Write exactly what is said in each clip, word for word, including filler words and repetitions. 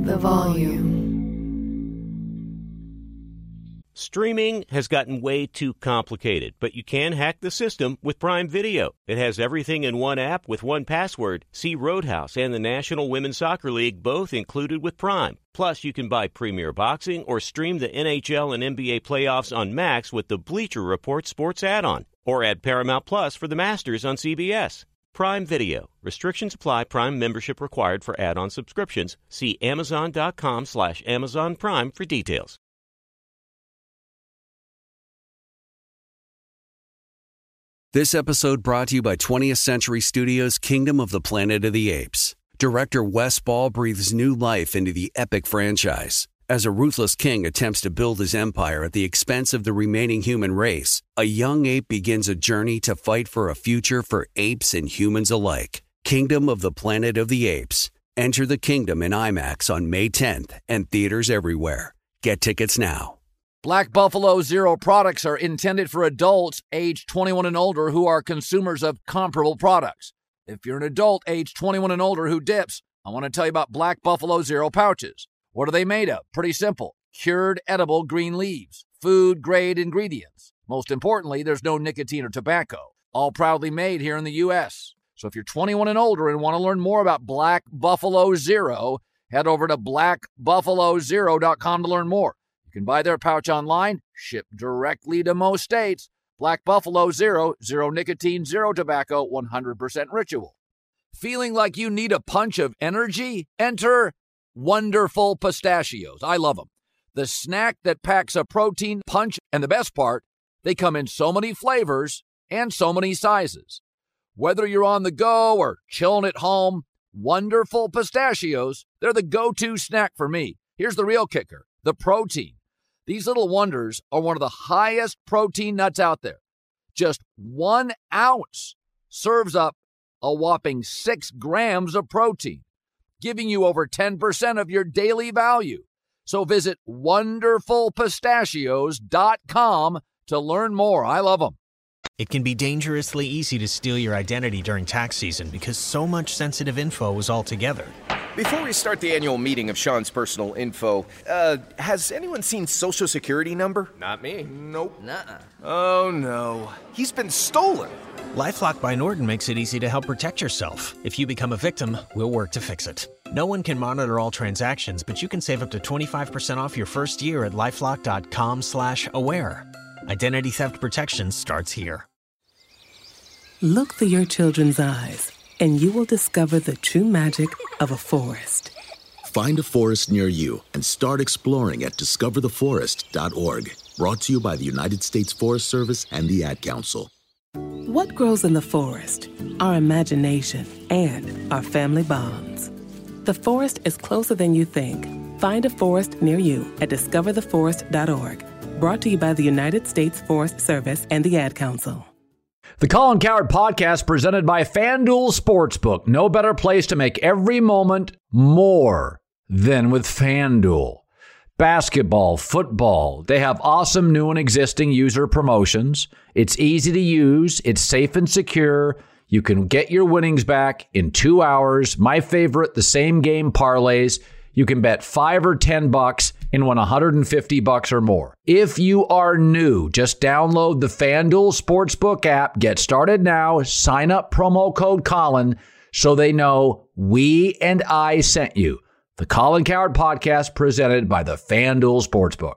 the volume. Streaming has gotten way too complicated, but you can hack the system with Prime Video. It has everything in one app with one password. See Roadhouse and the National Women's Soccer League both included with Prime. Plus, you can buy Premier Boxing or stream the N H L and N B A playoffs on Max with the Bleacher Report Sports add-on. Or add Paramount Plus for the Masters on C B S. Prime Video. Restrictions apply. Prime membership required for add-on subscriptions. See Amazon.com slash Amazon Prime for details. This episode brought to you by twentieth Century Studios' Kingdom of the Planet of the Apes. Director Wes Ball breathes new life into the epic franchise. As a ruthless king attempts to build his empire at the expense of the remaining human race, a young ape begins a journey to fight for a future for apes and humans alike. Kingdom of the Planet of the Apes. Enter the kingdom in IMAX on May tenth and theaters everywhere. Get tickets now. Black Buffalo Zero products are intended for adults age twenty-one and older who are consumers of comparable products. If you're an adult age twenty-one and older who dips, I want to tell you about Black Buffalo Zero pouches. What are they made of? Pretty simple. Cured edible green leaves. Food-grade ingredients. Most importantly, there's no nicotine or tobacco. All proudly made here in the U S So if you're twenty-one and older and want to learn more about Black Buffalo Zero, head over to black buffalo zero dot com to learn more. You can buy their pouch online, shipped directly to most states. Black Buffalo Zero, zero nicotine, zero tobacco, one hundred percent ritual. Feeling like you need a punch of energy? Enter Wonderful Pistachios. I love them. The snack that packs a protein punch, and the best part, they come in so many flavors and so many sizes. Whether you're on the go or chilling at home, Wonderful Pistachios, they're the go-to snack for me. Here's the real kicker, the protein. These little wonders are one of the highest protein nuts out there. Just one ounce serves up a whopping six grams of protein, giving you over ten percent of your daily value. So visit wonderful pistachios dot com to learn more. I love them. It can be dangerously easy to steal your identity during tax season because so much sensitive info is all together. Before we start the annual meeting of Sean's personal info, uh, has anyone seen Social Security number? Not me. Nope. Nuh-uh. Oh, no. He's been stolen. LifeLock by Norton makes it easy to help protect yourself. If you become a victim, we'll work to fix it. No one can monitor all transactions, but you can save up to twenty-five percent off your first year at lifelock dot com slash aware. Identity theft protection starts here. Look through your children's eyes, and you will discover the true magic of a forest. Find a forest near you and start exploring at discover the forest dot org. Brought to you by the United States Forest Service and the Ad Council. What grows in the forest? Our imagination and our family bonds. The forest is closer than you think. Find a forest near you at discover the forest dot org. Brought to you by the United States Forest Service and the Ad Council. The Colin Cowherd Podcast presented by FanDuel Sportsbook. No better place to make every moment more than with FanDuel. Basketball, football, they have awesome new and existing user promotions. It's easy to use. It's safe and secure. You can get your winnings back in two hours. My favorite, the same game parlays. You can bet five or ten bucks and win one hundred fifty bucks or more. If you are new, just download the FanDuel Sportsbook app. Get started now. Sign up promo code Colin so they know we and I sent you. The Colin Cowherd Podcast presented by the FanDuel Sportsbook.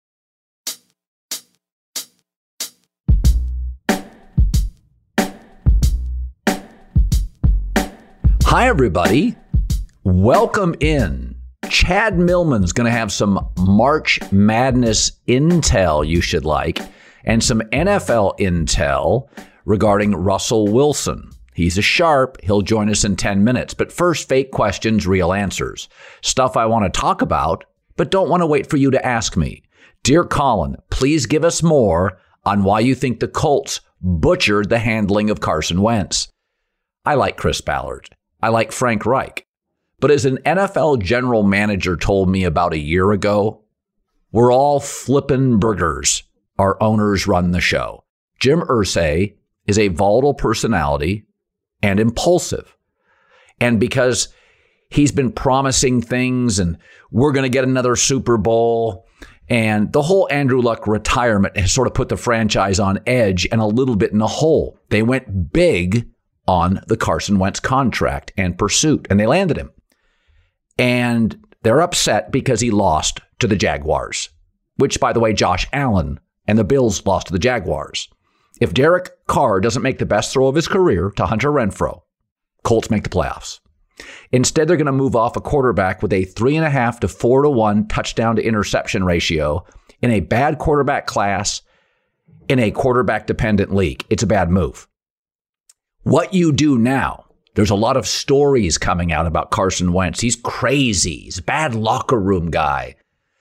Hi, everybody. Welcome in. Chad Millman's going to have some March Madness intel you should like, and some N F L intel regarding Russell Wilson. He's a sharp. He'll join us in ten minutes. But first, fake questions, real answers. Stuff I want to talk about, but don't want to wait for you to ask me. Dear Colin, please give us more on why you think the Colts butchered the handling of Carson Wentz. I like Chris Ballard. I like Frank Reich. But as an N F L general manager told me about a year ago, we're all flippin' burgers. Our owners run the show. Jim Irsay is a volatile personality and impulsive. And because he's been promising things and we're going to get another Super Bowl. And the whole Andrew Luck retirement has sort of put the franchise on edge and a little bit in a hole. They went big on the Carson Wentz contract and pursuit, and they landed him. And they're upset because he lost to the Jaguars, which, by the way, Josh Allen and the Bills lost to the Jaguars. If Derek Carr doesn't make the best throw of his career to Hunter Renfrow, Colts make the playoffs. Instead, they're going to move off a quarterback with a three and a half to four to one touchdown to interception ratio in a bad quarterback class in a quarterback dependent league. It's a bad move. What you do now, there's a lot of stories coming out about Carson Wentz. He's crazy. He's a bad locker room guy.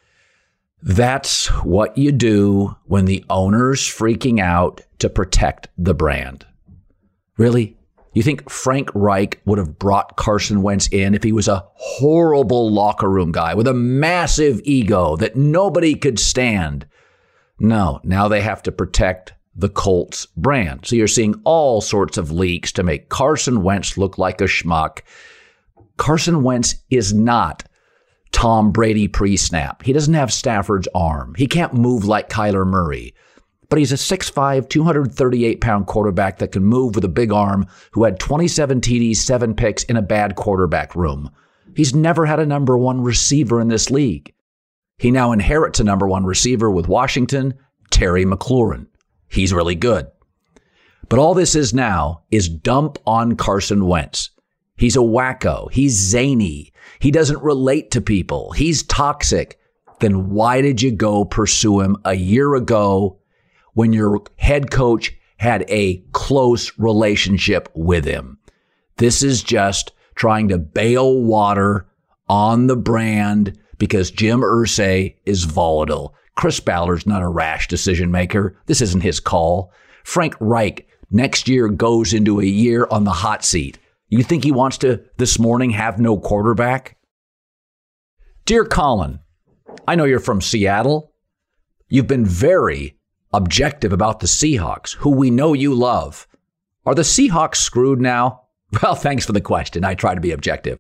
That's what you do when the owner's freaking out to protect the brand. Really? You think Frank Reich would have brought Carson Wentz in if he was a horrible locker room guy with a massive ego that nobody could stand? No, now they have to protect the Colts brand. So you're seeing all sorts of leaks to make Carson Wentz look like a schmuck. Carson Wentz is not Tom Brady pre-snap. He doesn't have Stafford's arm. He can't move like Kyler Murray. But he's a six five, two hundred thirty-eight pound quarterback that can move with a big arm who had twenty-seven T Ds, seven picks in a bad quarterback room. He's never had a number one receiver in this league. He now inherits a number one receiver with Washington, Terry McLaurin. He's really good. But all this is now is dump on Carson Wentz. He's a wacko. He's zany. He doesn't relate to people. He's toxic. Then why did you go pursue him a year ago when your head coach had a close relationship with him? This is just trying to bail water on the brand because Jim Irsay is volatile. Chris Ballard's not a rash decision maker. This isn't his call. Frank Reich next year goes into a year on the hot seat. You think he wants to, this morning, have no quarterback? Dear Colin, I know you're from Seattle. You've been very objective about the Seahawks, who we know you love. Are the Seahawks screwed now? Well, thanks for the question. I try to be objective.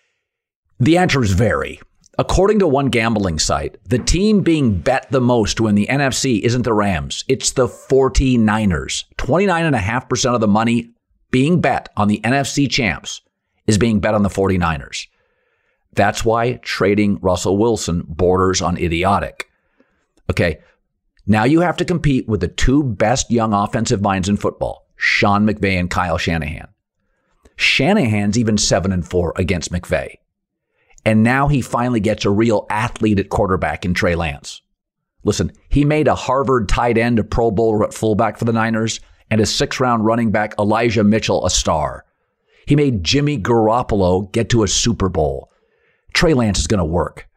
The answer is very. According to one gambling site, the team being bet the most to win the N F C isn't the Rams. It's the forty-niners. twenty-nine point five percent of the money being bet on the N F C champs is being bet on the forty-niners. That's why trading Russell Wilson borders on idiotic. Okay, now you have to compete with the two best young offensive minds in football, Sean McVay and Kyle Shanahan. Shanahan's even seven and four against McVay. And now he finally gets a real athlete at quarterback in Trey Lance. Listen, he made a Harvard tight end a Pro Bowler at fullback for the Niners and a six-round running back Elijah Mitchell a star. He made Jimmy Garoppolo get to a Super Bowl. Trey Lance is going to work.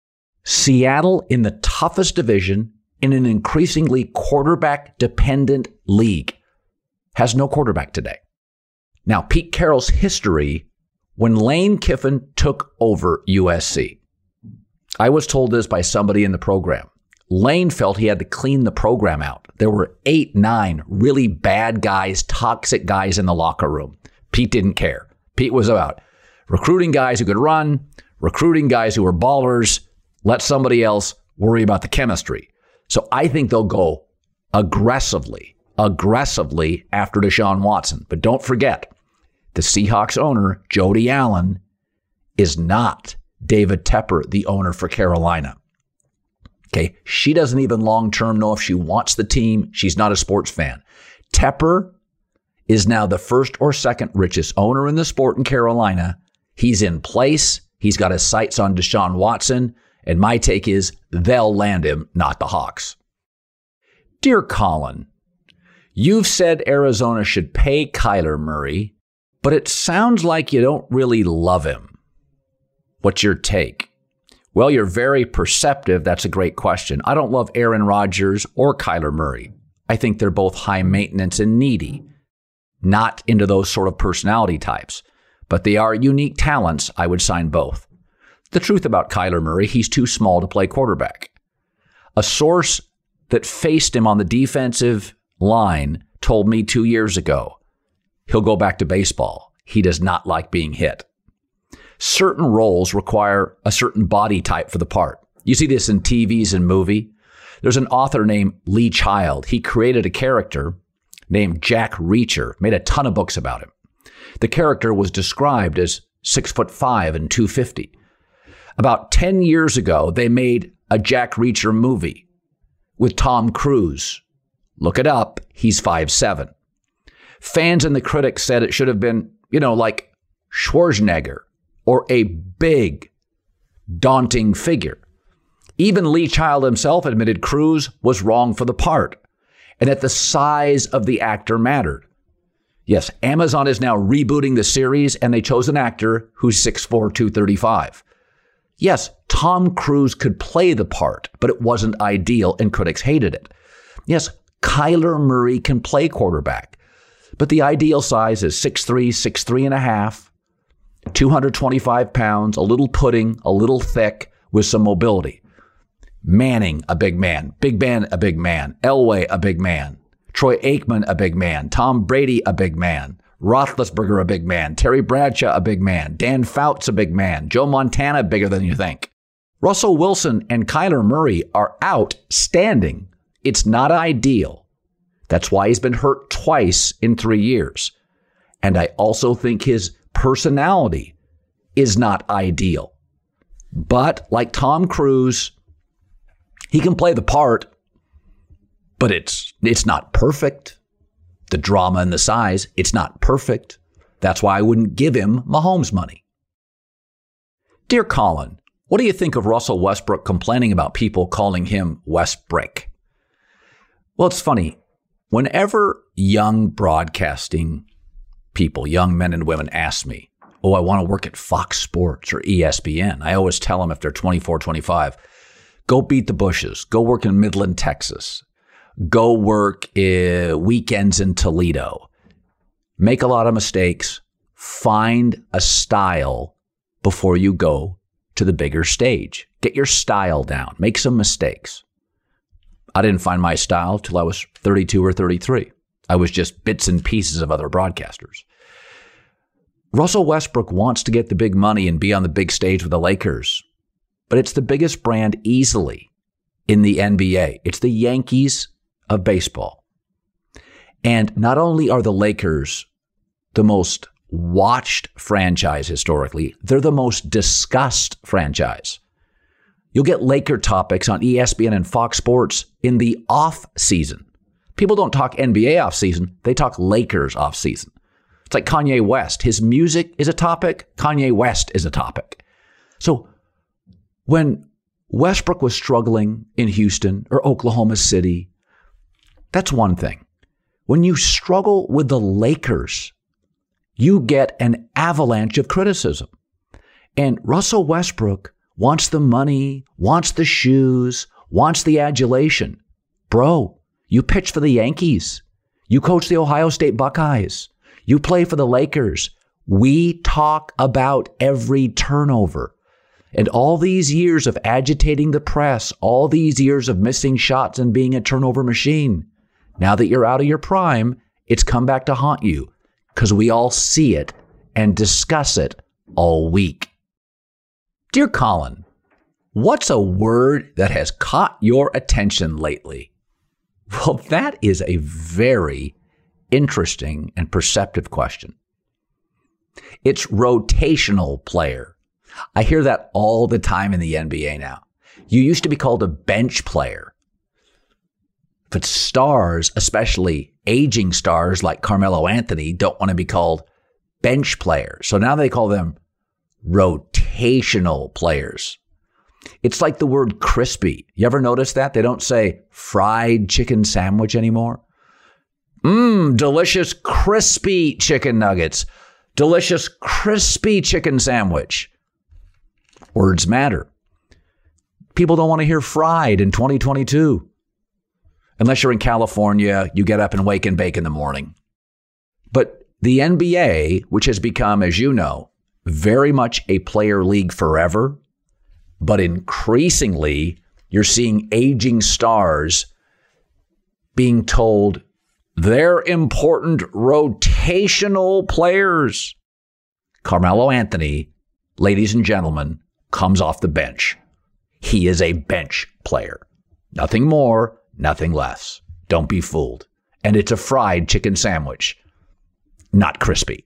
Seattle in the toughest division in an increasingly quarterback-dependent league has no quarterback today. Now, Pete Carroll's history when Lane Kiffin took over U S C. I was told this by somebody in the program. Lane felt he had to clean the program out. There were eight, nine really bad guys, toxic guys in the locker room. Pete didn't care. Pete was about recruiting guys who could run, recruiting guys who were ballers, let somebody else worry about the chemistry. So I think they'll go aggressively, aggressively after Deshaun Watson. But don't forget, the Seahawks owner, Jody Allen, is not David Tepper, the owner for Carolina. Okay, she doesn't even long-term know if she wants the team. She's not a sports fan. Tepper is now the first or second richest owner in the sport in Carolina. He's in place. He's got his sights on Deshaun Watson. And my take is they'll land him, not the Hawks. Dear Colin, you've said Arizona should pay Kyler Murray, but it sounds like you don't really love him. What's your take? Well, you're very perceptive. That's a great question. I don't love Aaron Rodgers or Kyler Murray. I think they're both high maintenance and needy, not into those sort of personality types. But they are unique talents. I would sign both. The truth about Kyler Murray, he's too small to play quarterback. A source that faced him on the defensive line told me two years ago, he'll go back to baseball. He does not like being hit. Certain roles require a certain body type for the part. You see this in T Vs and movie. There's an author named Lee Child. He created a character named Jack Reacher, made a ton of books about him. The character was described as six foot five and two fifty. About ten years ago, they made a Jack Reacher movie with Tom Cruise. Look it up. He's five seven. Fans and the critics said it should have been, you know, like Schwarzenegger or a big, daunting figure. Even Lee Child himself admitted Cruise was wrong for the part and that the size of the actor mattered. Yes, Amazon is now rebooting the series and they chose an actor who's six four, two thirty-five. Yes, Tom Cruise could play the part, but it wasn't ideal and critics hated it. Yes, Kyler Murray can play quarterback, but the ideal size is six three, six three and a half, two hundred twenty-five pounds, a little pudding, a little thick with some mobility. Manning, a big man. Big Ben, a big man. Elway, a big man. Troy Aikman, a big man. Tom Brady, a big man. Roethlisberger, a big man. Terry Bradshaw, a big man. Dan Fouts, a big man. Joe Montana, bigger than you think. Russell Wilson and Kyler Murray are outstanding. It's not ideal. That's why he's been hurt twice in three years. And I also think his personality is not ideal. But like Tom Cruise, he can play the part, but it's it's not perfect. The drama and the size, it's not perfect. That's why I wouldn't give him Mahomes money. Dear Colin, what do you think of Russell Westbrook complaining about people calling him Westbrick? Well, it's funny. Whenever young broadcasting people, young men and women ask me, oh, I want to work at Fox Sports or E S P N, I always tell them if they're twenty-four, twenty-five, go beat the bushes. Go work in Midland, Texas. Go work uh, weekends in Toledo. Make a lot of mistakes. Find a style before you go to the bigger stage. Get your style down. Make some mistakes. I didn't find my style till I was thirty-two or thirty-three. I was just bits and pieces of other broadcasters. Russell Westbrook wants to get the big money and be on the big stage with the Lakers. But it's the biggest brand easily in the N B A. It's the Yankees of baseball. And not only are the Lakers the most watched franchise historically, they're the most discussed franchise. You'll get Laker topics on E S P N and Fox Sports in the off season. People don't talk N B A off season. They talk Lakers off season. It's like Kanye West. His music is a topic. Kanye West is a topic. So when Westbrook was struggling in Houston or Oklahoma City, that's one thing. When you struggle with the Lakers, you get an avalanche of criticism. And Russell Westbrook wants the money, wants the shoes, wants the adulation. Bro, you pitch for the Yankees. You coach the Ohio State Buckeyes. You play for the Lakers. We talk about every turnover. And all these years of agitating the press, all these years of missing shots and being a turnover machine, now that you're out of your prime, it's come back to haunt you because we all see it and discuss it all week. Dear Colin, what's a word that has caught your attention lately? Well, that is a very interesting and perceptive question. It's rotational player. I hear that all the time in the N B A now. You used to be called a bench player. But stars, especially aging stars like Carmelo Anthony, don't want to be called bench players. So now they call them rotational players. It's like the word crispy. You ever notice that? They don't say fried chicken sandwich anymore. Mmm, delicious crispy chicken nuggets. Delicious crispy chicken sandwich. Words matter. People don't want to hear fried in twenty twenty-two. Unless you're in California, you get up and wake and bake in the morning. But the N B A, which has become, as you know, very much a player league forever, but increasingly you're seeing aging stars being told they're important rotational players. Carmelo Anthony, ladies and gentlemen, comes off the bench. He is a bench player. Nothing more, nothing less. Don't be fooled. And it's a fried chicken sandwich, not crispy.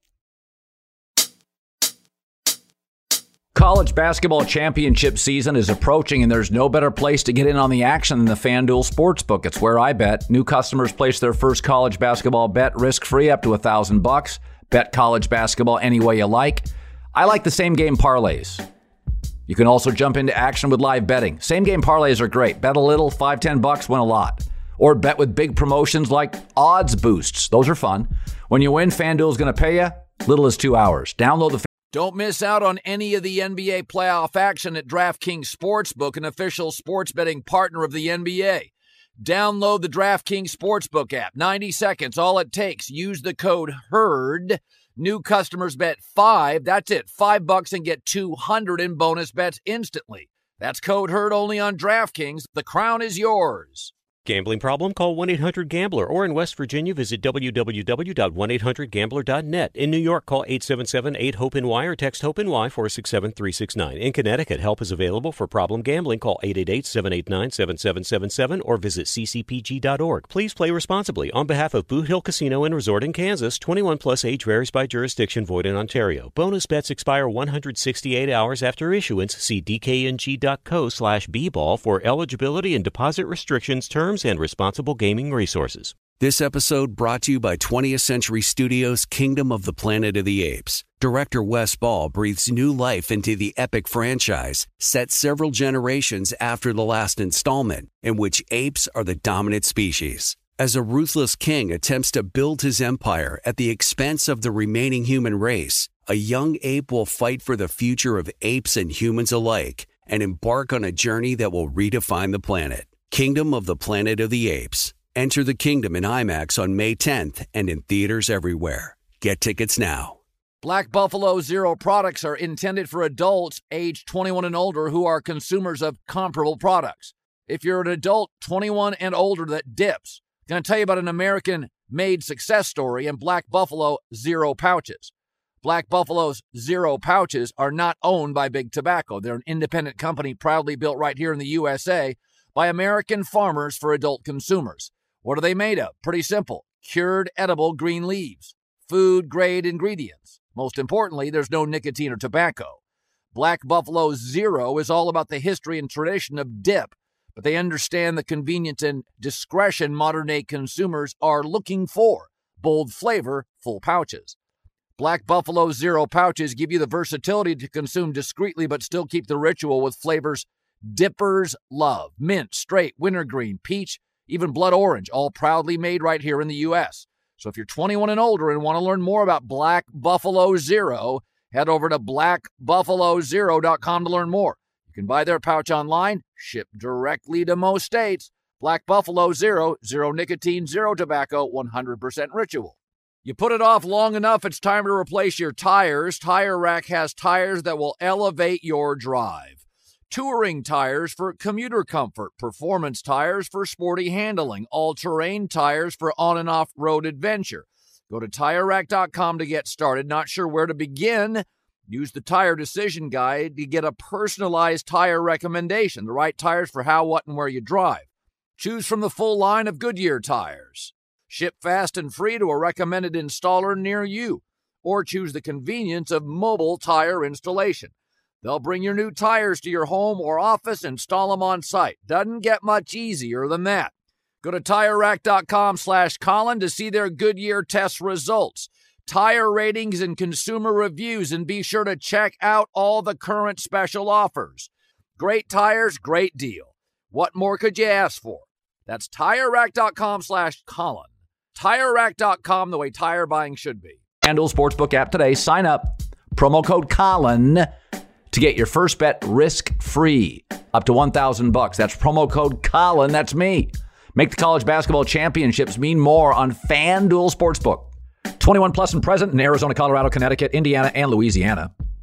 College basketball championship season is approaching, and there's no better place to get in on the action than the FanDuel Sportsbook. It's where I bet. New customers place their first college basketball bet risk-free up to a thousand bucks. Bet college basketball any way you like. I like the same game parlays. You can also jump into action with live betting. Same game parlays are great. Bet a little, five, ten bucks, win a lot. Or bet with big promotions like odds boosts. Those are fun. When you win, FanDuel's going to pay you little as two hours. Download the Don't miss out on any of the N B A playoff action at DraftKings Sportsbook, an official sports betting partner of the N B A. Download the DraftKings Sportsbook app. ninety seconds, all it takes. Use the code HERD. New customers bet five. That's it. Five bucks and get two hundred in bonus bets instantly. That's code HERD only on DraftKings. The crown is yours. Gambling problem? Call one eight hundred gambler, or in West Virginia, visit w w w dot one eight hundred gambler dot net. In New York, call eight seven seven eight hope N Y or text HOPE-NY four six seven three six nine. In Connecticut, help is available for problem gambling. Call eight eight eight seven eight nine seven seven seven seven or visit c c p g dot org. Please play responsibly. On behalf of Boot Hill Casino and Resort in Kansas, twenty-one plus age varies by jurisdiction, void in Ontario. Bonus bets expire one hundred sixty-eight hours after issuance. See d k n g dot co slash b ball for eligibility and deposit restrictions, terms, and responsible gaming resources. This episode brought to you by twentieth Century Studios' Kingdom of the Planet of the Apes. Director Wes Ball breathes new life into the epic franchise, set several generations after the last installment, in which apes are the dominant species. As a ruthless king attempts to build his empire at the expense of the remaining human race, a young ape will fight for the future of apes and humans alike and embark on a journey that will redefine the planet. Kingdom of the Planet of the Apes. Enter the kingdom in IMAX on May tenth and in theaters everywhere. Get tickets now. Black Buffalo Zero products are intended for adults age twenty-one and older who are consumers of comparable products. If you're an adult twenty-one and older that dips, I'm going to tell you about an American-made success story in Black Buffalo Zero pouches. Black Buffalo's Zero pouches are not owned by Big Tobacco. They're an independent company proudly built right here in the U S A by American farmers for adult consumers. What are they made of? Pretty simple. Cured edible green leaves. Food-grade ingredients. Most importantly, there's no nicotine or tobacco. Black Buffalo Zero is all about the history and tradition of dip, but they understand the convenience and discretion modern-day consumers are looking for. Bold flavor, full pouches. Black Buffalo Zero pouches give you the versatility to consume discreetly but still keep the ritual with flavors dippers love. Mint, straight, wintergreen, peach, even blood orange, all proudly made right here in the U S. So if you're twenty-one and older and want to learn more about Black Buffalo Zero, head over to black buffalo zero dot com to learn more. You can buy their pouch online, shipped directly to most states. Black Buffalo Zero, zero nicotine, zero tobacco, one hundred percent ritual. You put it off long enough, it's time to replace your tires. Tire Rack has tires that will elevate your drive. Touring tires for commuter comfort, performance tires for sporty handling, all-terrain tires for on- and off-road adventure. Go to tire rack dot com to get started. Not sure where to begin? Use the Tire Decision Guide to get a personalized tire recommendation, the right tires for how, what, and where you drive. Choose from the full line of Goodyear tires. Ship fast and free to a recommended installer near you. Or choose the convenience of mobile tire installation. They'll bring your new tires to your home or office, install them on site. Doesn't get much easier than that. Go to tire rack dot com slash Colin to see their Goodyear test results, tire ratings, and consumer reviews, and be sure to check out all the current special offers. Great tires, great deal. What more could you ask for? That's tire rack dot com slash Colin. tire rack dot com, the way tire buying should be. FanDuel Sportsbook app today. Sign up. Promo code Colin to get your first bet risk-free, up to one thousand bucks. That's promo code Colin. That's me. Make the college basketball championships mean more on FanDuel Sportsbook. twenty-one plus and present in Arizona, Colorado, Connecticut, Indiana, and Louisiana.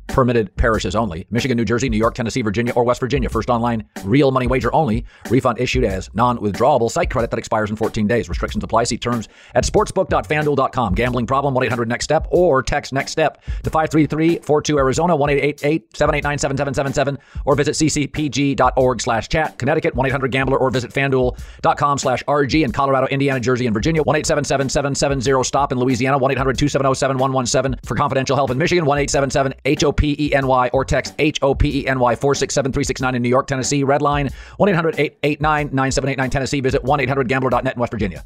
Permitted parishes only. Michigan, New Jersey, New York, Tennessee, Virginia, or West Virginia. First online real money wager only. Refund issued as non-withdrawable site credit that expires in fourteen days. Restrictions apply. See terms at sportsbook dot fanduel dot com. Gambling problem? one eight hundred next step or text next step to five three three four two Arizona one eight eight eight seven eight nine seven seven seven seven or visit c c p g dot org slash chat. Connecticut one eight hundred gambler or visit fanduel dot com slash r g. In Colorado, Indiana, Jersey, and Virginia one eight seven seven seven seven zero stop. In Louisiana one eight hundred two seven zero seven one one seven. For confidential help in Michigan one eight seven seven H O P E N Y or text H O P E N Y four six seven three six nine in New York, Tennessee. Red line one eight hundred eight eight nine nine seven eight nine Tennessee. Visit one eight hundred gambler dot net in West Virginia.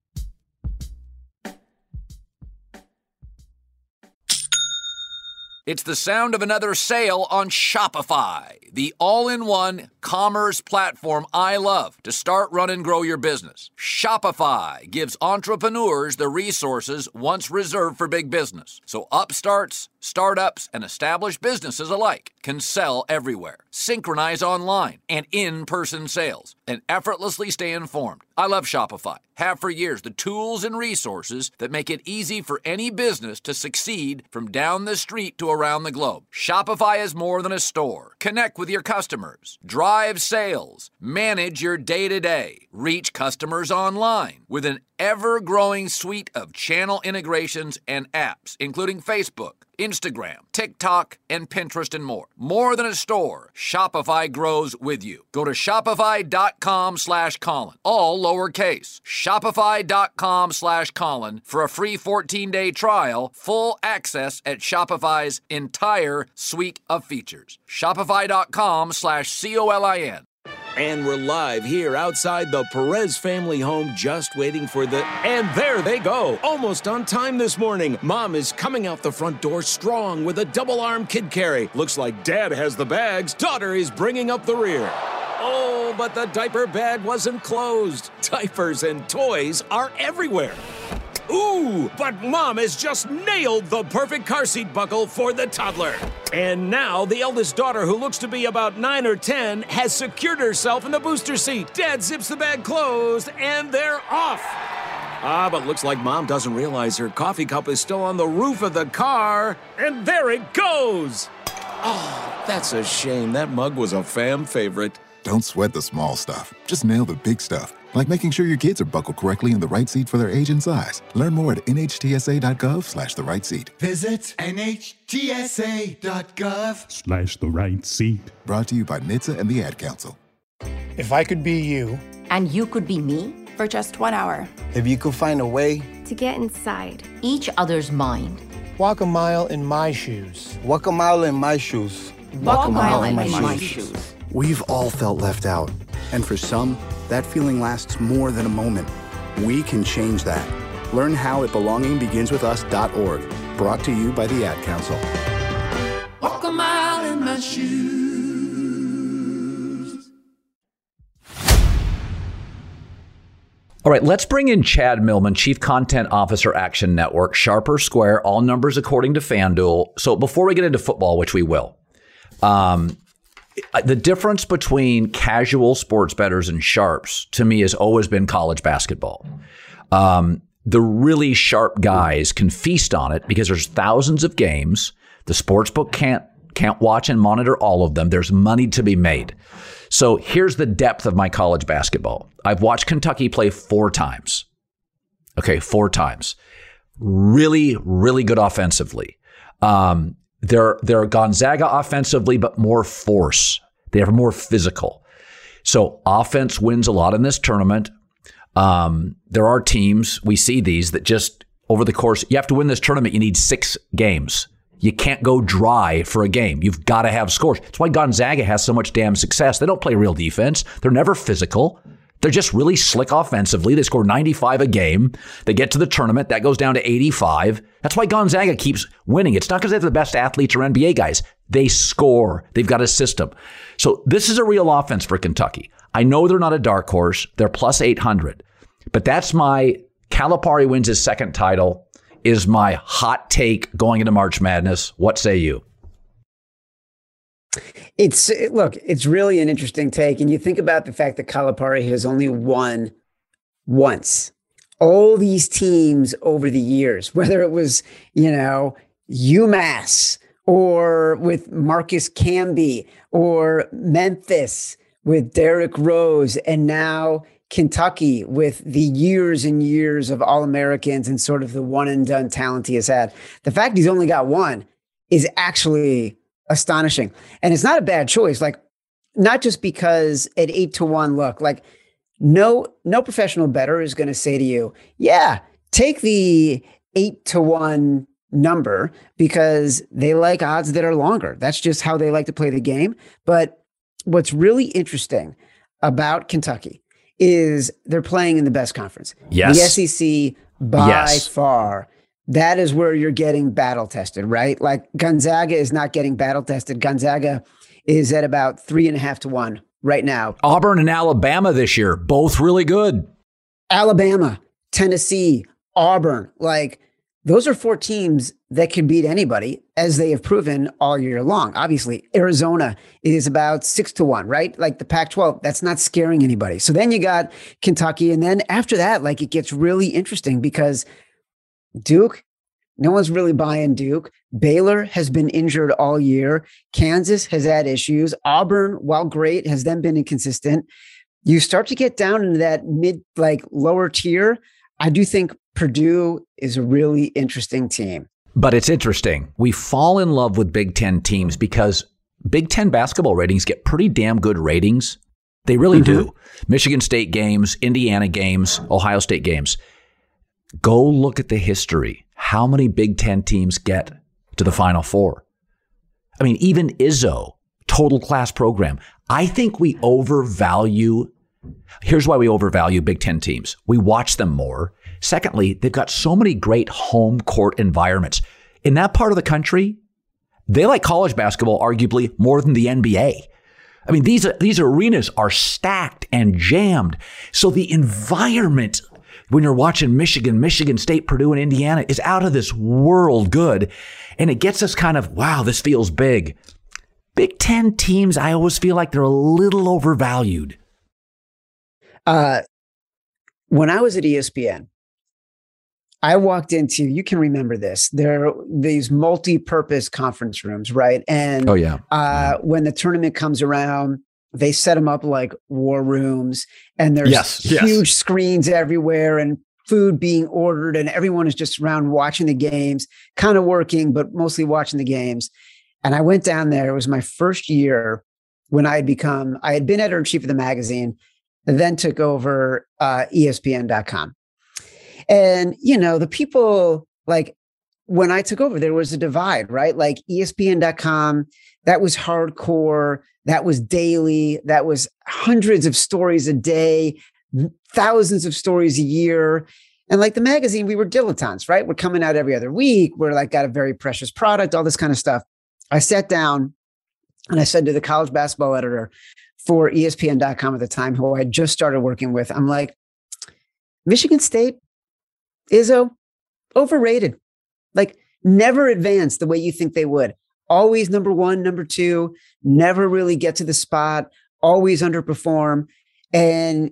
It's the sound of another sale on Shopify, the all-in-one commerce platform I love to start, run, and grow your business. Shopify gives entrepreneurs the resources once reserved for big business, so upstarts, startups, and established businesses alike can sell everywhere, synchronize online and in-person sales, and effortlessly stay informed. I love Shopify. Have for years the tools and resources that make it easy for any business to succeed from down the street to around the globe. Shopify is more than a store. Connect with your customers, drive sales, manage your day-to-day, reach customers online with an ever-growing suite of channel integrations and apps, including Facebook, Instagram, TikTok, and Pinterest, and more. More than a store, Shopify grows with you. Go to shopify.com slash Colin, all lowercase. Shopify.com slash Colin for a free fourteen-day trial, full access at Shopify's entire suite of features. Shopify.com slash C O L I N. And we're live here outside the Perez family home, just waiting for the... And there they go, almost on time this morning. Mom is coming out the front door strong with a double-arm kid carry. Looks like Dad has the bags. Daughter is bringing up the rear. Oh, but the diaper bag wasn't closed. Diapers and toys are everywhere. Ooh, but Mom has just nailed the perfect car seat buckle for the toddler. And now the eldest daughter, who looks to be about nine or ten, has secured herself in the booster seat. Dad zips the bag closed, and they're off. Ah, but looks like Mom doesn't realize her coffee cup is still on the roof of the car. And there it goes. Oh, that's a shame. That mug was a fam favorite. Don't sweat the small stuff. Just nail the big stuff. Like making sure your kids are buckled correctly in the right seat for their age and size. Learn more at nhtsa.gov slash the right seat. Visit nhtsa.gov slash the right seat. Brought to you by N H T S A and the Ad Council. If I could be you. And you could be me. For just one hour. If you could find a way. To get inside. Each other's mind. Walk a mile in my shoes. Walk a mile in my shoes. Walk, Walk a mile, mile in my, my shoes. shoes. We've all felt left out. And for some, that feeling lasts more than a moment. We can change that. Learn how at belonging begins with us dot org. Brought to you by the Ad Council. Walk a mile in my shoes. All right, let's bring in Chad Millman, Chief Content Officer, Action Network, Sharp or Square, all numbers according to FanDuel. So before we get into football, which we will, um, the difference between casual sports bettors and sharps, to me, has always been college basketball. Um, the really sharp guys can feast on it because there's thousands of games. The sportsbook can't can't watch and monitor all of them. There's money to be made. So here's the depth of my college basketball. I've watched Kentucky play four times. Okay, four times. Really, really good offensively. Um, they're they're Gonzaga offensively, but more force. They are more physical. So offense wins a lot in this tournament. Um, there are teams, we see these, that just over the course, you have to win this tournament, you need six games. You can't go dry for a game. You've got to have scores. That's why Gonzaga has so much damn success. They don't play real defense. They're never physical. They're just really slick offensively. They score ninety-five a game. They get to the tournament. That goes down to eighty-five. That's why Gonzaga keeps winning. It's not because they have the best athletes or N B A guys. They score. They've got a system. So this is a real offense for Kentucky. I know they're not a dark horse. They're plus eight hundred. But that's my Calipari wins his second title is my hot take going into March Madness. What say you? It's look, it's really an interesting take. And you think about the fact that Calipari has only won once. All these teams over the years, whether it was, you know, UMass or with Marcus Camby, or Memphis with Derrick Rose, and now Kentucky with the years and years of All-Americans and sort of the one and done talent he has had. The fact he's only got one is actually astonishing. And it's not a bad choice. Like, not just because at eight to one, look, like no, no professional bettor is going to say to you, yeah, take the eight to one number because they like odds that are longer. That's just how they like to play the game. But what's really interesting about Kentucky is they're playing in the best conference. Yes. The S E C by yes. far. That is where you're getting battle tested, right? Like Gonzaga is not getting battle tested. Gonzaga is at about three and a half to one right now. Auburn and Alabama this year, both really good. Alabama, Tennessee, Auburn, like those are four teams that can beat anybody, as they have proven all year long. Obviously, Arizona is about six to one, right? Like the Pac twelve, that's not scaring anybody. So then you got Kentucky. And then after that, like it gets really interesting because Duke, no one's really buying Duke. Baylor has been injured all year. Kansas has had issues. Auburn, while great, has then been inconsistent. You start to get down into that mid, like lower tier. I do think Purdue is a really interesting team. But it's interesting. We fall in love with Big Ten teams because Big Ten basketball ratings get pretty damn good ratings. They really mm-hmm. do. Michigan State games, Indiana games, Ohio State games. Go look at the history. How many Big Ten teams get to the Final Four? I mean, even Izzo, total class program. I think we overvalue. Here's why we overvalue Big Ten teams. We watch them more. Secondly, they've got so many great home court environments. In that part of the country, they like college basketball arguably more than the N B A. I mean, these, these arenas are stacked and jammed. So the environment when you're watching Michigan, Michigan State, Purdue, and Indiana is out of this world good. And it gets us kind of, wow, this feels big. Big Ten teams, I always feel like they're a little overvalued. Uh, when I was at E S P N, I walked into, you can remember this, there are these multi-purpose conference rooms, right? And oh, yeah. Uh, when the tournament comes around, they set them up like war rooms, and there's yes, huge yes. screens everywhere and food being ordered, and everyone is just around watching the games, kind of working, but mostly watching the games. And I went down there. It was my first year when I had become, I had been editor-in-chief of the magazine, and then took over uh, E S P N dot com. And, you know, the people, like, when I took over, there was a divide, right? Like E S P N dot com, that was hardcore. That was daily. That was hundreds of stories a day, thousands of stories a year. And like the magazine, we were dilettantes, right? We're coming out every other week. We're like, got a very precious product, all this kind of stuff. I sat down and I said to the college basketball editor for E S P N dot com at the time, who I had just started working with, I'm like, Michigan State, Izzo, overrated. Like, never advance the way you think they would. Always number one, number two, never really get to the spot, always underperform. And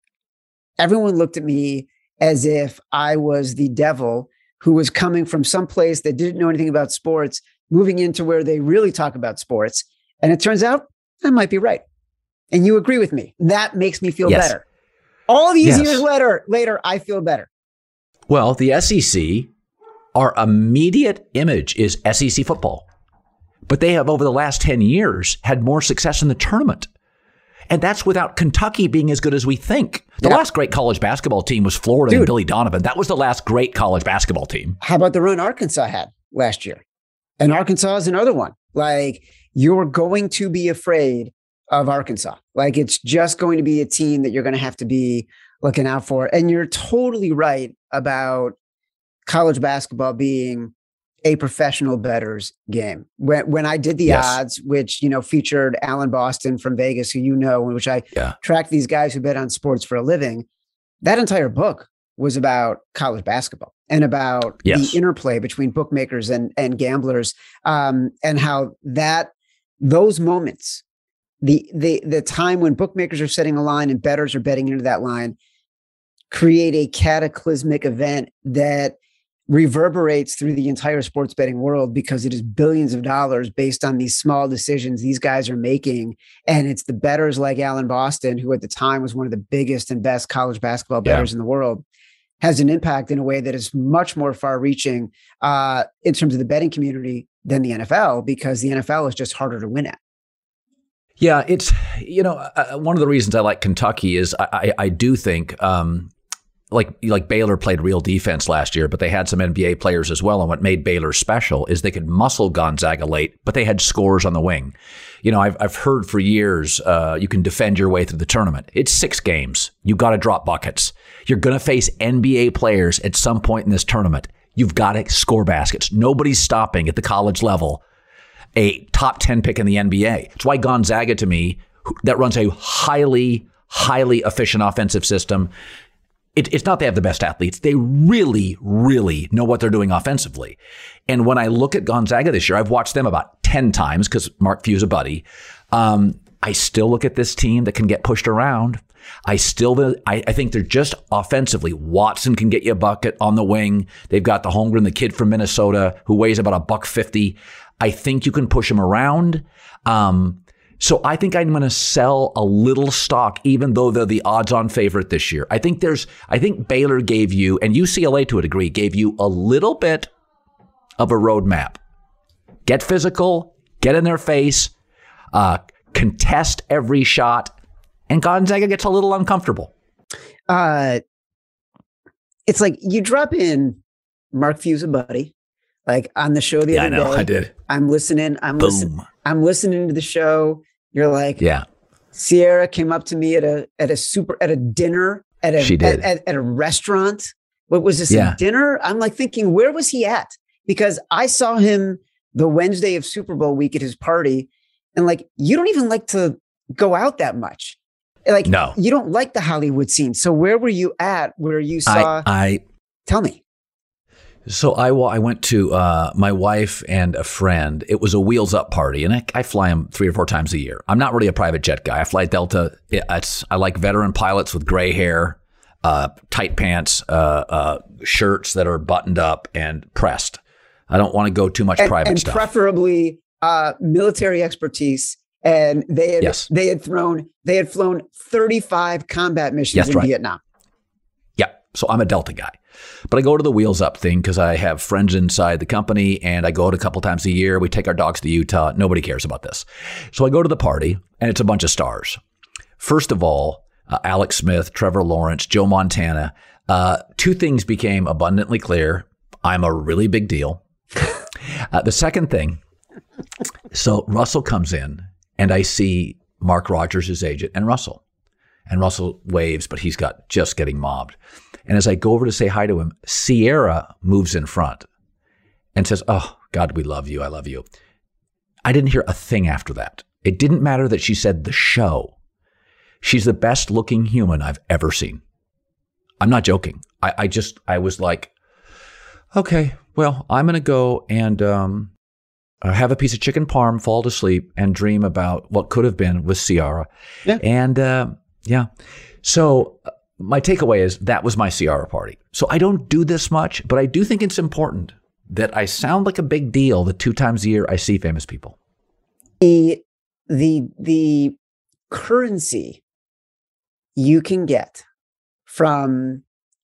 everyone looked at me as if I was the devil who was coming from some place that didn't know anything about sports, moving into where they really talk about sports. And it turns out I might be right. And you agree with me. That makes me feel yes. better. All these yes. years later, later, I feel better. Well, the S E C, our immediate image is S E C football. But they have, over the last ten years, had more success in the tournament. And that's without Kentucky being as good as we think. The yeah. last great college basketball team was Florida Dude. and Billy Donovan. That was the last great college basketball team. How about the run Arkansas had last year? And Arkansas is another one. Like, you're going to be afraid of Arkansas. Like, it's just going to be a team that you're going to have to be looking out for. And you're totally right about college basketball being a professional bettor's game. When when I did the yes. odds, which, you know, featured Alan Boston from Vegas, who you know, which I yeah. tracked these guys who bet on sports for a living, that entire book was about college basketball and about yes. the interplay between bookmakers and, and gamblers, um, and how that those moments, the the the time when bookmakers are setting a line and bettors are betting into that line, create a cataclysmic event that reverberates through the entire sports betting world because it is billions of dollars based on these small decisions these guys are making. And it's the bettors like Alan Boston, who at the time was one of the biggest and best college basketball bettors yeah. in the world, has an impact in a way that is much more far reaching uh, in terms of the betting community than the N F L, because the N F L is just harder to win at. Yeah, it's, you know, uh, one of the reasons I like Kentucky is I, I, I do think um, like like Baylor played real defense last year, but they had some N B A players as well. And what made Baylor special is they could muscle Gonzaga late, but they had scores on the wing. You know, I've I've heard for years uh, you can defend your way through the tournament. It's six games. You got to drop buckets. You're going to face N B A players at some point in this tournament. You've got to score baskets. Nobody's stopping at the college level a top ten pick in the N B A. It's why Gonzaga, to me, that runs a highly, highly efficient offensive system. It, it's not they have the best athletes. They really, really know what they're doing offensively. And when I look at Gonzaga this year, I've watched them about ten times because Mark Few's a buddy. Um, I still look at this team that can get pushed around. I still, I, I think they're just offensively. Watson can get you a bucket on the wing. They've got the Holmgren, the kid from Minnesota, who weighs about a buck fifty. I think you can push him around. Um, so I think I'm going to sell a little stock, even though they're the odds-on favorite this year. I think there's, I think Baylor gave you, and U C L A to a degree, gave you a little bit of a roadmap. Get physical, get in their face, uh, contest every shot, and Gonzaga gets a little uncomfortable. Uh, it's like you drop in Mark Few's a buddy, like on the show the yeah, other I know, day. I did. I'm listening. I'm listening. I'm listening to the show. You're like, yeah. Sierra came up to me at a at a super at a dinner at a she did. At, at, at a restaurant. What was this? Yeah. A dinner? I'm like thinking, where was he at? Because I saw him the Wednesday of Super Bowl week at his party, and like, you don't even like to go out that much. Like, no, you don't like the Hollywood scene. So where were you at where you saw? I, I tell me. So I, I went to uh, my wife and a friend. It was a Wheels Up party, and I, I fly them three or four times a year. I'm not really a private jet guy. I fly Delta. It, it's, I like veteran pilots with gray hair, uh, tight pants, uh, uh, shirts that are buttoned up and pressed. I don't want to go too much and, private and stuff. Preferably uh, military expertise. And they had yes. they had thrown they had flown thirty-five combat missions That's in right. Vietnam. Yeah, so I'm a Delta guy, but I go to the Wheels Up thing because I have friends inside the company, and I go out a couple times a year. We take our dogs to Utah. Nobody cares about this, so I go to the party, and it's a bunch of stars. First of all, uh, Alex Smith, Trevor Lawrence, Joe Montana. Uh, two things became abundantly clear. I'm a really big deal. uh, the second thing, so Russell comes in. And I see Mark Rogers, his agent, and Russell. And Russell waves, but he's got just getting mobbed. And as I go over to say hi to him, Sierra moves in front and says, "Oh, God, we love you. I love you." I didn't hear a thing after that. It didn't matter that she said the show. She's the best looking human I've ever seen. I'm not joking. I, I just, I was like, okay, well, I'm going to go and, um, Uh, have a piece of chicken parm, fall to sleep, and dream about what could have been with Ciara. Yeah. And uh, yeah. So uh, my takeaway is that was my Ciara party. So I don't do this much, but I do think it's important that I sound like a big deal the two times a year I see famous people. The, the, the currency you can get from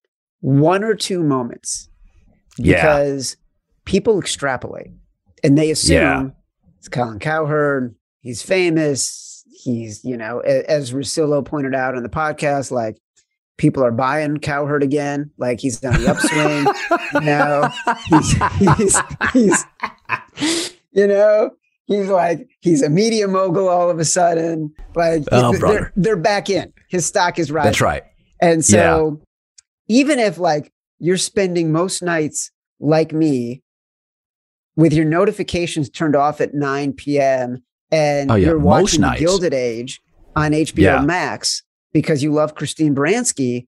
one or two moments because yeah. people extrapolate. And they assume yeah. it's Colin Cowherd. He's famous. He's, you know, as Russillo pointed out on the podcast, like people are buying Cowherd again. Like he's on the upswing. you know, he's, he's, he's, you know, he's like, he's a media mogul all of a sudden. Like oh, they're, they're back in. His stock is rising. That's right. And so yeah. even if like you're spending most nights like me, with your notifications turned off at nine p.m. and oh, yeah. you're Most watching nights. The Gilded Age on H B O yeah. Max because you love Christine Baranski,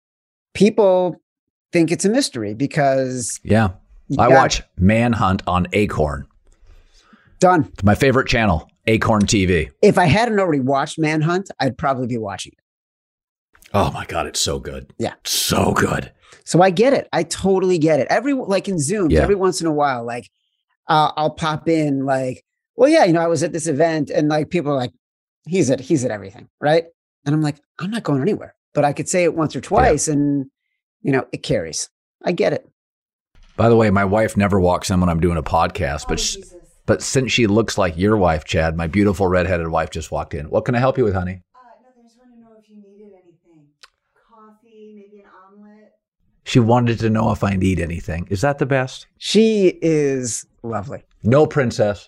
people think it's a mystery because... Yeah. I got, watch Manhunt on Acorn. Done. It's my favorite channel, Acorn T V. If I hadn't already watched Manhunt, I'd probably be watching it. Oh my God, it's so good. Yeah. So good. So I get it. I totally get it. Every, like in Zoom, Yeah. every once in a while, like uh, I'll pop in like, well, yeah, you know, I was at this event and like people are like, he's at, he's at everything. Right. And I'm like, I'm not going anywhere, but I could say it once or twice yeah. and, you know, it carries. I get it. By the way, my wife never walks in when I'm doing a podcast, but, oh, she, but since she looks like your wife, Chad, my beautiful redheaded wife just walked in. What can I help you with, honey? She wanted to know if I need anything. Is that the best? She is lovely. No, princess.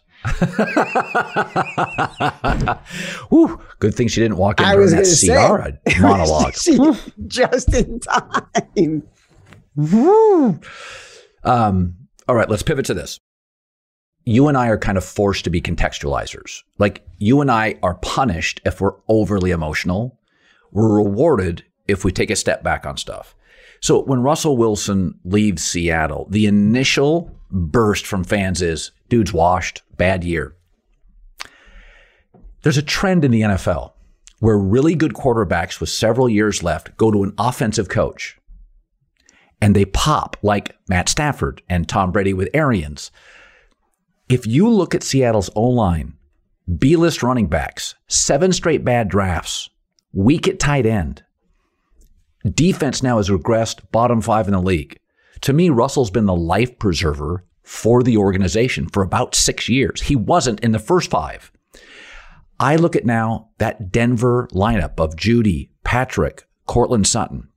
Woo, good thing she didn't walk in during that Ciara say, monologue. she, just in time. Woo. Um, all right, let's pivot to this. You and I are kind of forced to be contextualizers. Like you and I are punished if we're overly emotional. We're rewarded if we take a step back on stuff. So when Russell Wilson leaves Seattle, the initial burst from fans is, dude's washed, bad year. There's a trend in the N F L where really good quarterbacks with several years left go to an offensive coach and they pop like Matt Stafford and Tom Brady with Arians. If you look at Seattle's O-line, B-list running backs, seven straight bad drafts, weak at tight end, defense now has regressed bottom five in the league. To me, Russell's been the life preserver for the organization for about six years. He wasn't in the first five. I look at now that Denver lineup of Judy, Patrick, Cortland Sutton,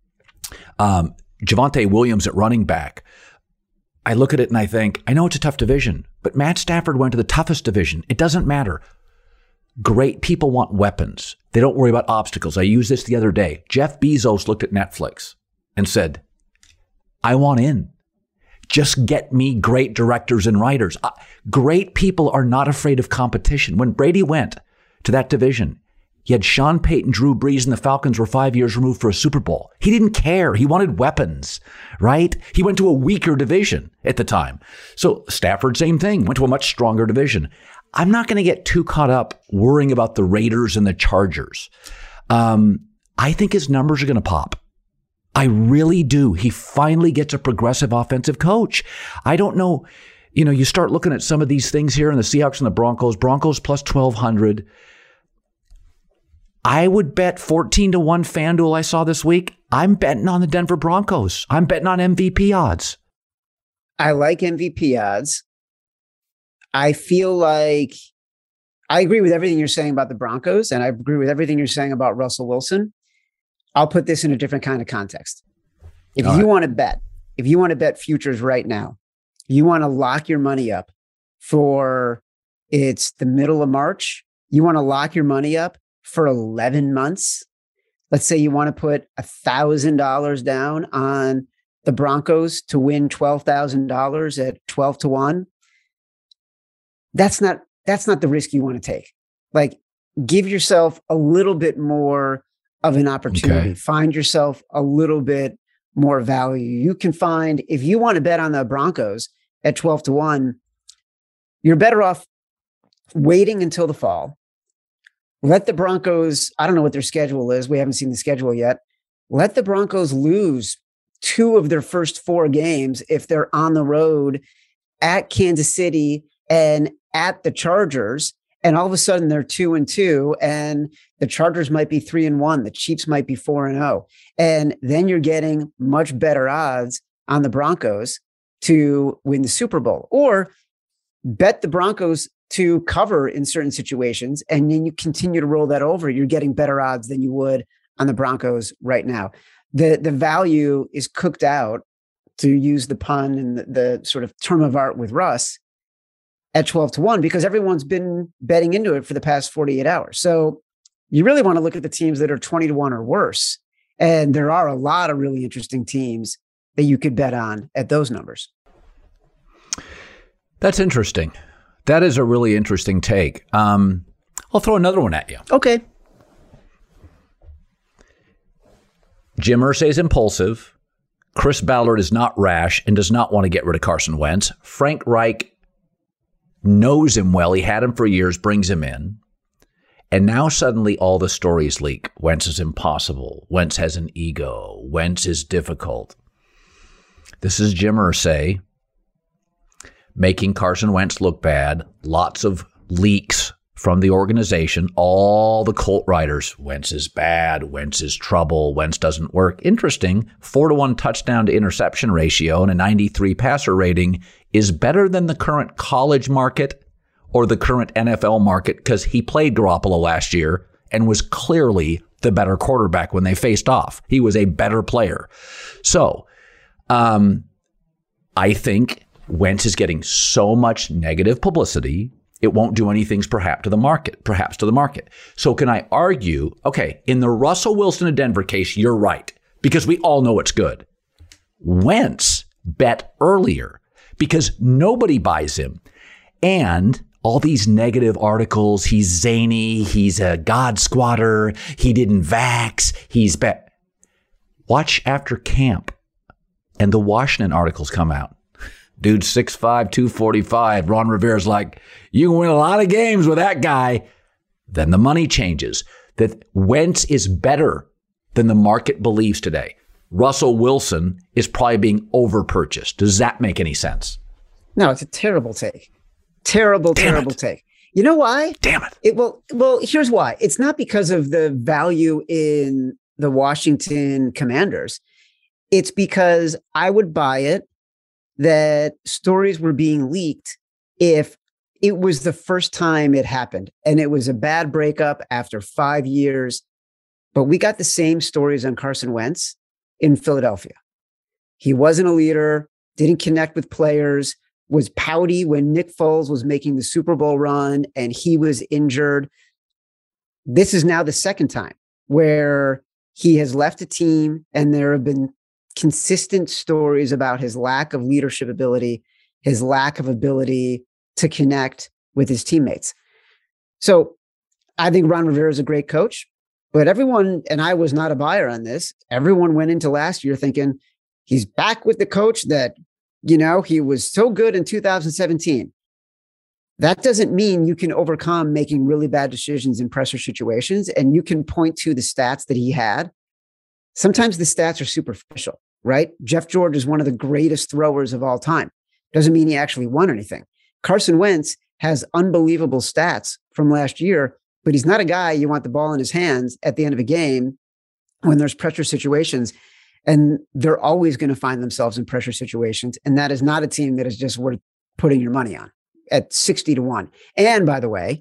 um, Javonte Williams at running back. I look at it and I think, I know it's a tough division, but Matt Stafford went to the toughest division. It doesn't matter. Great people want weapons. They don't worry about obstacles. I used this the other day. Jeff Bezos looked at Netflix and said, I want in. Just get me great directors and writers. Uh, great people are not afraid of competition. When Brady went to that division, he had Sean Payton, Drew Brees, and the Falcons were five years removed for a Super Bowl. He didn't care. He wanted weapons, right? He went to a weaker division at the time. So Stafford, same thing, went to a much stronger division. I'm not going to get too caught up worrying about the Raiders and the Chargers. Um, I think his numbers are going to pop. I really do. He finally gets a progressive offensive coach. I don't know. You know, you start looking at some of these things here in the Seahawks and the Broncos. Broncos plus twelve hundred. I would bet fourteen to one FanDuel I saw this week. I'm betting on the Denver Broncos. I'm betting on M V P odds. I like M V P odds. I feel like I agree with everything you're saying about the Broncos, and I agree with everything you're saying about Russell Wilson. I'll put this in a different kind of context. If All you right. want to bet, if you want to bet futures right now, you want to lock your money up for it's the middle of March. You want to lock your money up for eleven months. Let's say you want to put one thousand dollars down on the Broncos to win twelve thousand dollars at twelve to one. That's not, that's not the risk you want to take. Like, give yourself a little bit more of an opportunity. Okay. Find yourself a little bit more value. You can find, if you want to bet on the Broncos at twelve to one, you're better off waiting until the fall. Let the Broncos, I don't know what their schedule is. We haven't seen the schedule yet. Let the Broncos lose two of their first four games if they're on the road at Kansas City and at the Chargers, and all of a sudden they're two and two, and the Chargers might be three and one. The Chiefs might be four and oh. And then you're getting much better odds on the Broncos to win the Super Bowl, or bet the Broncos to cover in certain situations. And then you continue to roll that over. You're getting better odds than you would on the Broncos right now. The, the value is cooked out, to use the pun and the, the sort of term of art with Russ, at twelve to one, because everyone's been betting into it for the past forty-eight hours. So you really want to look at the teams that are twenty to one or worse. And there are a lot of really interesting teams that you could bet on at those numbers. That's interesting. That is a really interesting take. Um, I'll throw another one at you. Okay. Jim Irsay is impulsive. Chris Ballard is not rash and does not want to get rid of Carson Wentz. Frank Reich knows him well. He had him for years, brings him in. And now suddenly all the stories leak. Wentz is impossible. Wentz has an ego. Wentz is difficult. This is Jim Irsay making Carson Wentz look bad. Lots of leaks from the organization. All the Colt writers. Wentz is bad. Wentz is trouble. Wentz doesn't work. Interesting. Four to one touchdown to interception ratio and a ninety-three passer rating is better than the current college market or the current N F L market, because he played Garoppolo last year and was clearly the better quarterback when they faced off. He was a better player. So um, I think Wentz is getting so much negative publicity, it won't do anything perhaps to the market, perhaps to the market. So can I argue, okay, in the Russell Wilson of Denver case, you're right, because we all know it's good. Wentz bet earlier because nobody buys him. And all these negative articles, he's zany, he's a God squatter, he didn't vax, he's bet. Watch after camp and the Washington articles come out. Dude, six five, two forty-five. Ron Rivera's like, you can win a lot of games with that guy. Then the money changes. That Wentz is better than the market believes today. Russell Wilson is probably being overpurchased. Does that make any sense? No, it's a terrible take. Terrible, Damn terrible it. take. You know why? Damn it. It well, well, here's why. It's not because of the value in the Washington Commanders. It's because I would buy it that stories were being leaked if it was the first time it happened and it was a bad breakup after five years. But we got the same stories on Carson Wentz in Philadelphia. He wasn't a leader, didn't connect with players, was pouty when Nick Foles was making the Super Bowl run and he was injured. This is now the second time where he has left a team and there have been consistent stories about his lack of leadership ability, his lack of ability to connect with his teammates. So I think Ron Rivera is a great coach, but everyone, and I was not a buyer on this, everyone went into last year thinking he's back with the coach that, you know, he was so good in two thousand seventeen. That doesn't mean you can overcome making really bad decisions in pressure situations, and you can point to the stats that he had. Sometimes the stats are superficial, right? Jeff George is one of the greatest throwers of all time. Doesn't mean he actually won anything. Carson Wentz has unbelievable stats from last year, but he's not a guy you want the ball in his hands at the end of a game when there's pressure situations. And they're always going to find themselves in pressure situations. And that is not a team that is just worth putting your money on at sixty to one. And by the way,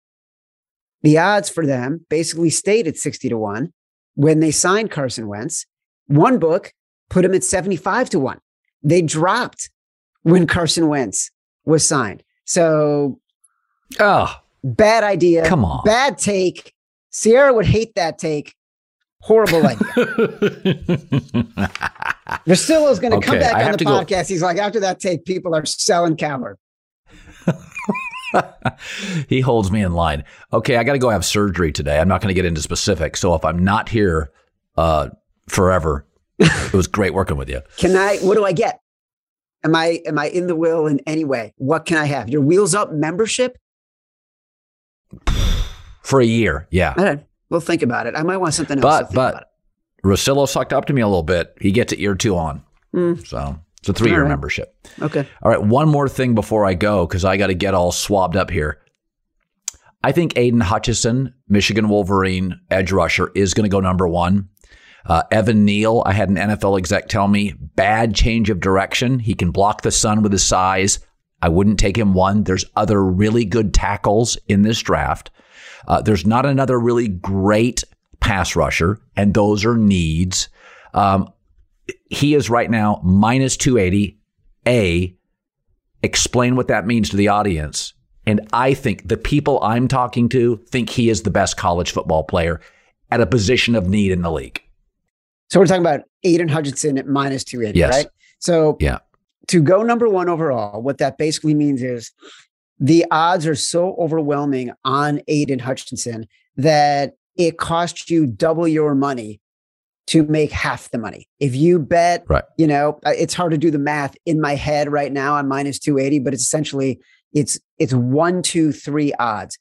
the odds for them basically stayed at sixty to one when they signed Carson Wentz. One book put him at seventy-five to one. They dropped when Carson Wentz was signed. So, oh, bad idea. Come on. Bad take. Sierra would hate that take. Horrible idea. Russillo's going to okay, come back I on the podcast. Go. He's like, after that take, people are selling Cowherd. He holds me in line. Okay, I got to go have surgery today. I'm not going to get into specifics. So if I'm not here uh, forever, it was great working with you. Can I? What do I get? Am I am I in the will in any way? What can I have? Your Wheels Up membership for a year? Yeah. All right. We'll think about it. I might want something else. But to think but about it. Russillo sucked up to me a little bit. He gets it year two on. Mm. So it's a three-year right. membership. Okay. All right. One more thing before I go, because I got to get all swabbed up here. I think Aiden Hutchinson, Michigan Wolverine edge rusher, is going to go number one. Uh, Evan Neal, I had an N F L exec tell me, bad change of direction. He can block the sun with his size. I wouldn't take him one. There's other really good tackles in this draft. Uh, there's not another really great pass rusher, and those are needs. Um, he is right now minus two eighty. A, explain what that means to the audience. And I think the people I'm talking to think he is the best college football player at a position of need in the league. So we're talking about Aiden Hutchinson at minus two eighty, yes. right? So yeah. To go number one overall, what that basically means is the odds are so overwhelming on Aiden Hutchinson that it costs you double your money to make half the money. If you bet, right. you know, it's hard to do the math in my head right now on minus two eighty, but it's essentially, it's, it's one, two, three odds.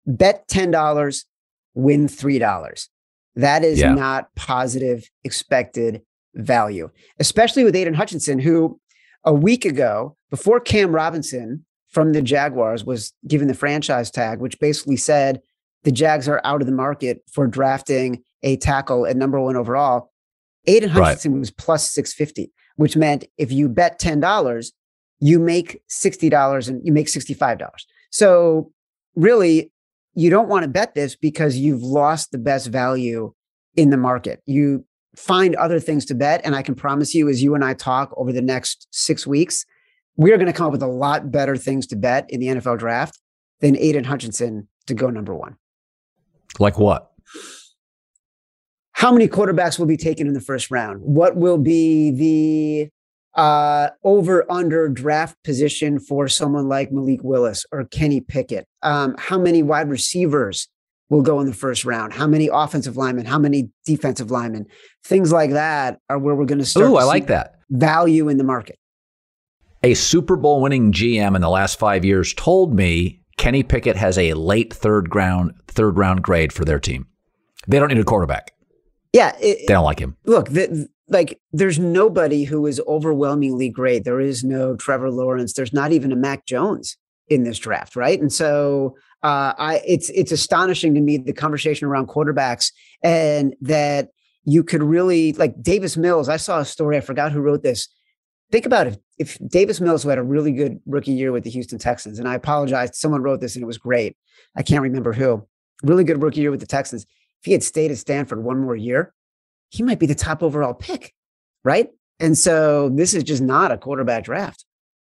bet ten dollars, win three dollars. That is Yeah. not positive expected value, especially with Aiden Hutchinson, who a week ago, before Cam Robinson from the Jaguars was given the franchise tag, which basically said the Jags are out of the market for drafting a tackle at number one overall, Aiden Hutchinson right. was plus six fifty, which meant if you bet ten dollars, you make sixty dollars and you make sixty-five dollars. So really, you don't want to bet this because you've lost the best value in the market. You find other things to bet. And I can promise you, as you and I talk over the next six weeks, we're going to come up with a lot better things to bet in the N F L draft than Aiden Hutchinson to go number one. Like what? How many quarterbacks will be taken in the first round? What will be the uh, over-under draft position for someone like Malik Willis or Kenny Pickett? Um, how many wide receivers will go in the first round? How many offensive linemen? How many defensive linemen? Things like that are where we're going to start. Ooh, to I see like that. Value in the market. A Super Bowl winning G M in the last five years told me Kenny Pickett has a late third round third round grade for their team. They don't need a quarterback. Yeah. It, they don't like him. Look, the, like there's nobody who is overwhelmingly great. There is no Trevor Lawrence. There's not even a Mac Jones in this draft, right? And so uh, I it's it's astonishing to me the conversation around quarterbacks and that you could really like Davis Mills. I saw a story. I forgot who wrote this. Think about if if Davis Mills, who had a really good rookie year with the Houston Texans, and I apologize, someone wrote this and it was great. I can't remember who. Really good rookie year with the Texans. If he had stayed at Stanford one more year, he might be the top overall pick, right? And so this is just not a quarterback draft.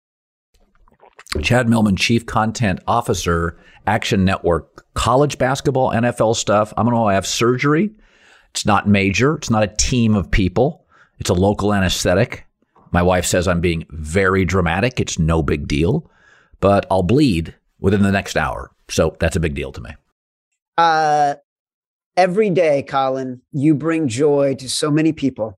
Chad Millman, Chief Content Officer, Action Network, college basketball, N F L stuff. I'm going to have surgery. It's not major. It's not a team of people. It's a local anesthetic. My wife says I'm being very dramatic. It's no big deal, but I'll bleed within the next hour. So that's a big deal to me. Uh, every day, Colin, you bring joy to so many people.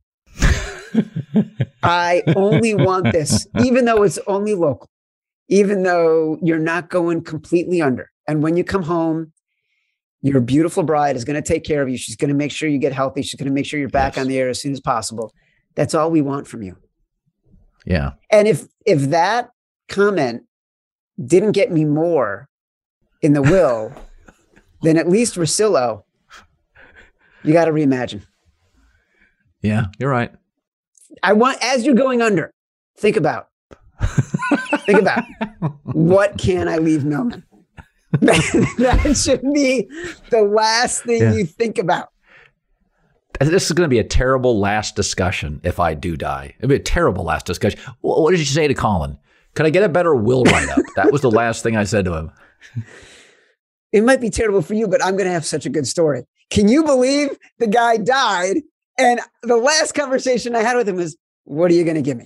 I only want this, even though it's only local, even though you're not going completely under. And when you come home, your beautiful bride is going to take care of you. She's going to make sure you get healthy. She's going to make sure you're back yes. on the air as soon as possible. That's all we want from you. Yeah. And if if that comment didn't get me more in the will, then at least Russillo, you got to reimagine. Yeah, you're right. I want, as you're going under, think about, think about what can I leave Millman? That should be the last thing yeah. you think about. This is going to be a terrible last discussion if I do die. It'll be a terrible last discussion. What did you say to Colin? Could I get a better will write-up? That was the last thing I said to him. It might be terrible for you, but I'm going to have such a good story. Can you believe the guy died? And the last conversation I had with him was, what are you going to give me?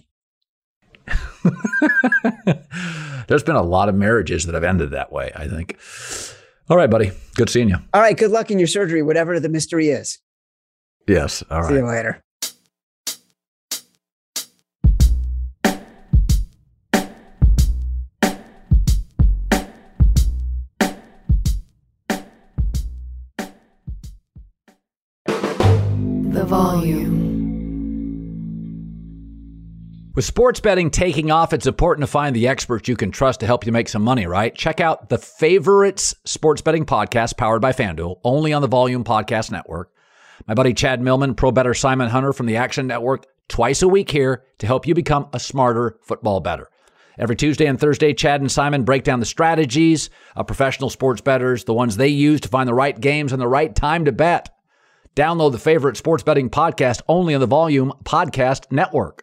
There's been a lot of marriages that have ended that way, I think. All right, buddy. Good seeing you. All right. Good luck in your surgery, whatever the mystery is. Yes. All right. See you later. The volume. With sports betting taking off, it's important to find the experts you can trust to help you make some money, right? Check out the Favorites Sports Betting Podcast powered by FanDuel, only on the Volume Podcast Network. My buddy Chad Millman, pro bettor Simon Hunter from the Action Network, twice a week here to help you become a smarter football bettor. Every Tuesday and Thursday, Chad and Simon break down the strategies of professional sports bettors, the ones they use to find the right games and the right time to bet. Download the Favorite Sports Betting Podcast only on the Volume Podcast Network.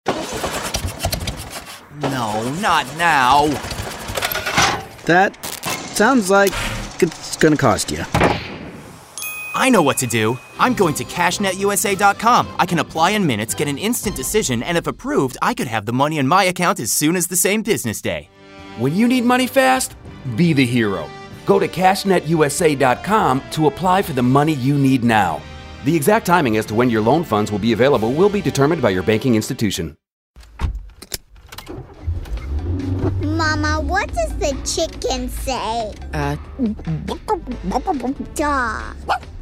No, not now. That sounds like it's going to cost you. I know what to do. I'm going to cash net U S A dot com. I can apply in minutes, get an instant decision, and if approved, I could have the money in my account as soon as the same business day. When you need money fast, be the hero. Go to cash net U S A dot com to apply for the money you need now. The exact timing as to when your loan funds will be available will be determined by your banking institution. Mom, Mama, what does the chicken say? Uh. Dog.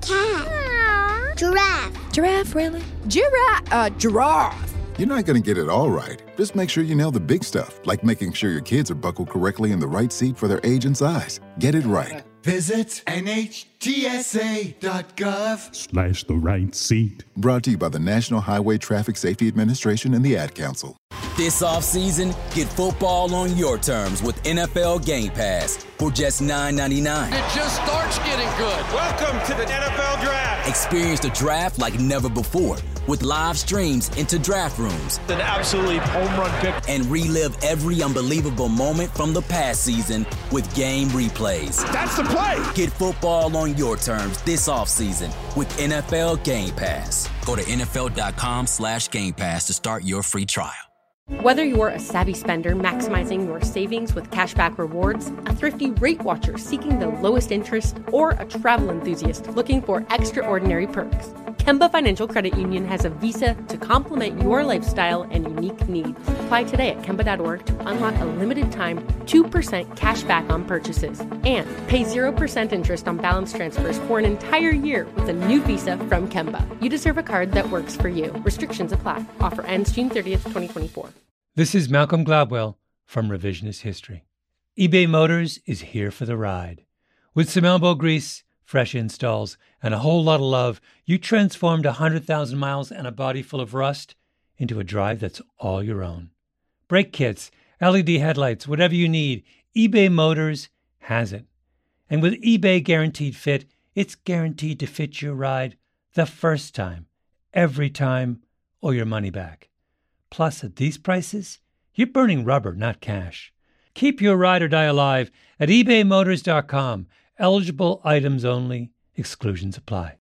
Cat. Giraffe. Giraffe, really? Giraffe. Uh, giraffe. You're not going to get it all right. Just make sure you nail the big stuff, like making sure your kids are buckled correctly in the right seat for their age and size. Get it right. Visit N H T S A dot gov slash the right seat. Brought to you by the National Highway Traffic Safety Administration and the Ad Council. This offseason, get football on your terms with N F L Game Pass for just nine ninety-nine. It just starts getting good. Welcome to the N F L Draft. Experience the draft like never before with live streams into draft rooms. An absolutely home run pick. And relive every unbelievable moment from the past season with game replays. That's the play. Get football on your terms this offseason with N F L Game Pass. Go to N F L dot com slash Game Pass to start your free trial. Whether you're a savvy spender maximizing your savings with cashback rewards, a thrifty rate watcher seeking the lowest interest, or a travel enthusiast looking for extraordinary perks, Kemba Financial Credit Union has a visa to complement your lifestyle and unique needs. Apply today at Kemba dot org to unlock a limited time two percent cash back on purchases and pay zero percent interest on balance transfers for an entire year with a new visa from Kemba. You deserve a card that works for you. Restrictions apply. Offer ends June thirtieth, twenty twenty-four. This is Malcolm Gladwell from Revisionist History. eBay Motors is here for the ride. With some elbow grease, fresh installs, and a whole lot of love, you transformed one hundred thousand miles and a body full of rust into a drive that's all your own. Brake kits, L E D headlights, whatever you need, eBay Motors has it. And with eBay Guaranteed Fit, it's guaranteed to fit your ride the first time, every time, or your money back. Plus, at these prices, you're burning rubber, not cash. Keep your ride or die alive at ebay motors dot com. Eligible items only. Exclusions apply.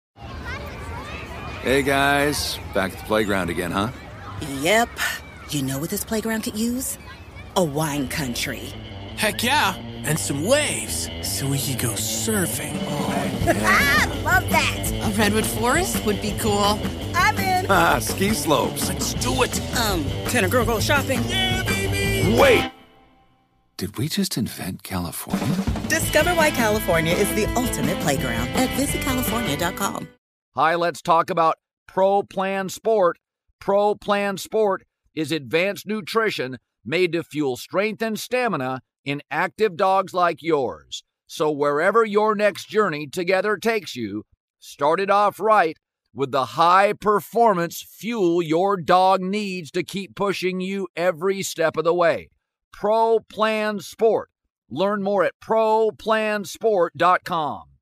Hey, guys. Back at the playground again, huh? Yep. You know what this playground could use? A wine country. Heck yeah. And some waves so we could go surfing. Oh, yeah. Love that. A redwood forest would be cool. I'm in. Ah, ski slopes. Let's do it. Um, can a girl go shopping? Yeah, baby. Wait. Did we just invent California? Discover why California is the ultimate playground at visit california dot com. Hi, let's talk about Pro Plan Sport. Pro Plan Sport is advanced nutrition made to fuel strength and stamina in active dogs like yours. So wherever your next journey together takes you, start it off right with the high-performance fuel your dog needs to keep pushing you every step of the way. Pro Plan Sport. Learn more at pro plan sport dot com.